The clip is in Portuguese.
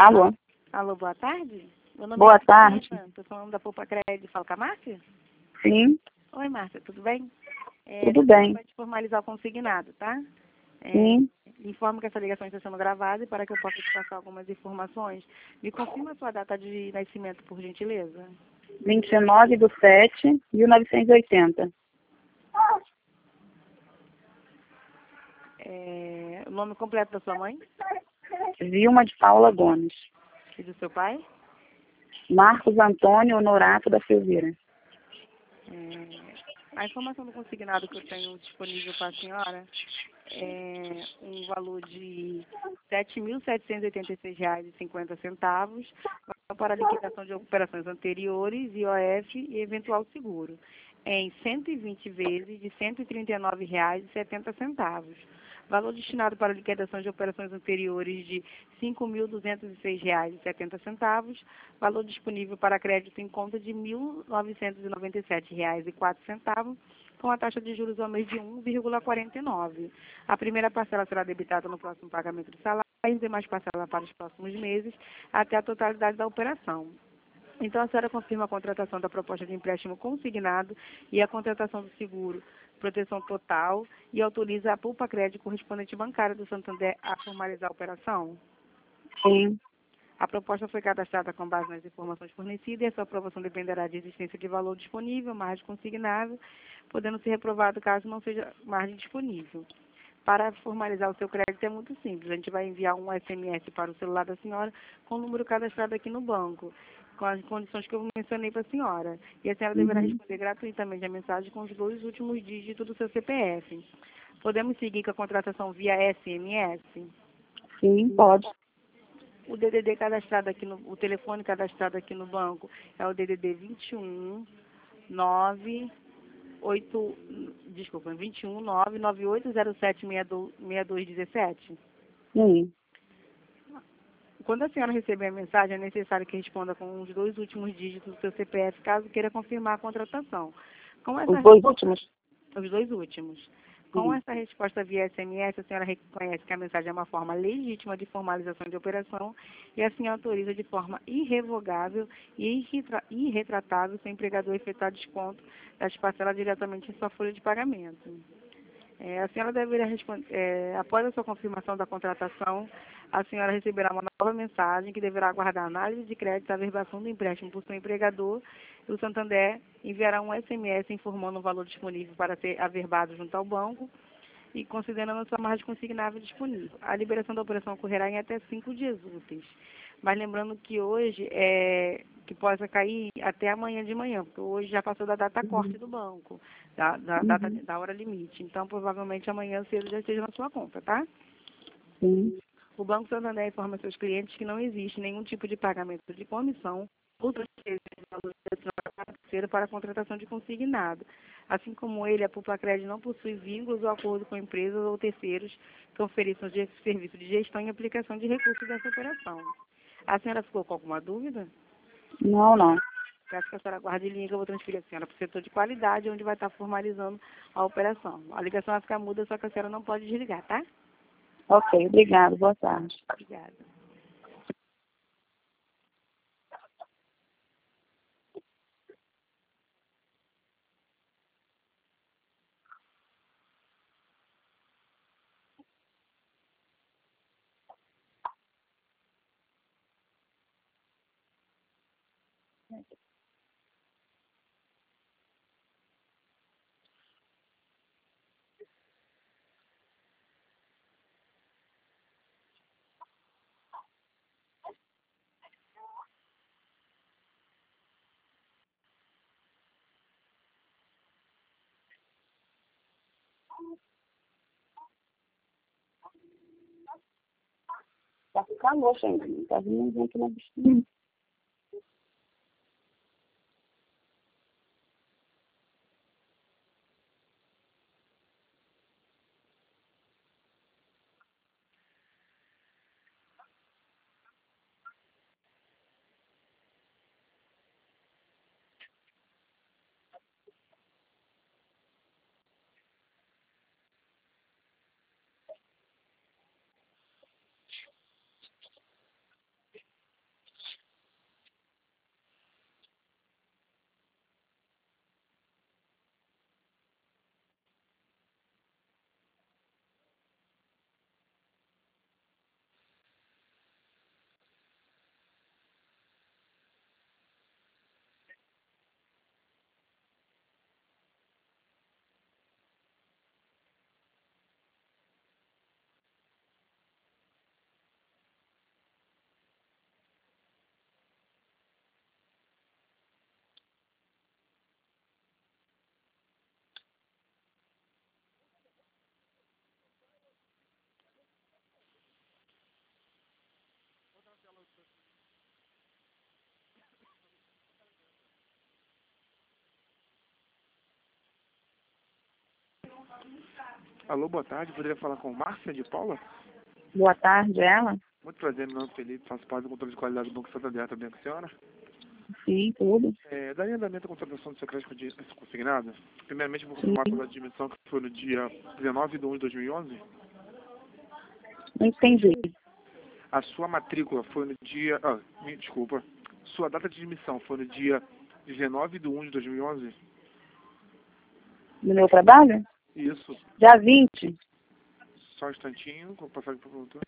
Alô? Alô, boa tarde. Meu nome Boa é tarde. Estou falando da Poupa Crédito. Fala com a Márcia? Sim, Oi, Márcia, tudo bem? tudo bem. Para te formalizar o consignado, tá? Sim, Informo que essa ligação está sendo gravada e para que eu possa te passar algumas informações, me confirma a sua data de nascimento, por gentileza. 29/7/1980. O nome completo da sua mãe Vilma de Paula Gomes. e do seu pai? Marcos Antônio Honorato da Silveira. A informação do consignado que eu tenho disponível para a senhora é um valor de R$ 7.786,50 para liquidação de operações anteriores, IOF e eventual seguro, em 120 vezes de R$ 139,70. Valor destinado para liquidação de operações anteriores de R$ 5.206,70. Valor disponível para crédito em conta de R$ 1.997,04, com a taxa de juros ao mês de 1,49. A primeira parcela será debitada no próximo pagamento do salário e as demais parcelas para os próximos meses, até a totalidade da operação. Então, a senhora confirma a contratação da proposta de empréstimo consignado e a contratação do seguro proteção total e autoriza a Poupa Crédito correspondente bancária do Santander a formalizar a operação? Sim, A proposta foi cadastrada com base nas informações fornecidas e a sua aprovação dependerá de existência de valor disponível, margem consignável, podendo ser reprovado caso não seja margem disponível. Para formalizar o seu crédito é muito simples. A gente vai enviar um SMS para o celular da senhora com o número cadastrado aqui no banco, com as condições que eu mencionei para a senhora. E a senhora deverá responder gratuitamente a mensagem com os 2 últimos dígitos do seu CPF. Podemos seguir com a contratação via SMS? sim, pode. O DDD cadastrado aqui o telefone cadastrado aqui no banco é o DDD 21 998076217. Sim, Quando a senhora receber a mensagem, é necessário que responda com os 2 últimos dígitos do seu CPF, caso queira confirmar a contratação. Com essa os 2 últimos? Os 2 últimos. Com Sim, essa resposta via SMS, a senhora reconhece que a mensagem é uma forma legítima de formalização de operação e assim autoriza de forma irrevogável e irretratável seu empregador a efetuar desconto das parcelas diretamente em sua folha de pagamento. A senhora deverá responder, após a sua confirmação da contratação, a senhora receberá uma nova mensagem que deverá aguardar análise de crédito, averbação do empréstimo por seu empregador e o Santander enviará um SMS informando o valor disponível para ser averbado junto ao banco e considerando a sua margem consignável disponível. A liberação da operação ocorrerá em até 5 dias úteis. Mas lembrando que hoje que possa cair até amanhã de manhã, porque hoje já passou da data corte do banco, da hora limite. Então, provavelmente amanhã cedo já esteja na sua conta, tá? sim. O Banco Santander informa seus clientes que não existe nenhum tipo de pagamento de comissão ou transferência de valor financeiro para a contratação de consignado. Assim como ele, a Poupa Crédito não possui vínculos ou acordo com empresas ou terceiros que ofereçam serviço de gestão e aplicação de recursos dessa operação. A senhora ficou com alguma dúvida? Não, não. Peço que a senhora guarde linha que eu vou transferir a senhora para o setor de qualidade, onde vai estar formalizando a operação. A ligação vai ficar muda, só que a senhora não pode desligar, tá? Ok, obrigado. Boa tarde. Obrigada. Tá com calor, gente. Tá vindo aqui na bichinha. Alô, boa tarde. Poderia falar com Márcia de Paula? Boa tarde, ela? Muito prazer, meu nome é Felipe, faço parte do controle de qualidade do Banco Santander, tá bem com a senhora? Sim, tudo. Daria andamento à contratação do seu crédito consignado? Primeiramente, vou Sim. confirmar com a admissão que foi no dia 19 de 1 de 2011. Não entendi. A sua matrícula foi no dia... desculpa. Sua data de admissão foi no dia 19 de 1 de 2011? No meu trabalho? Isso. Dia 20. Só um instantinho, vou passar aqui para o produtor.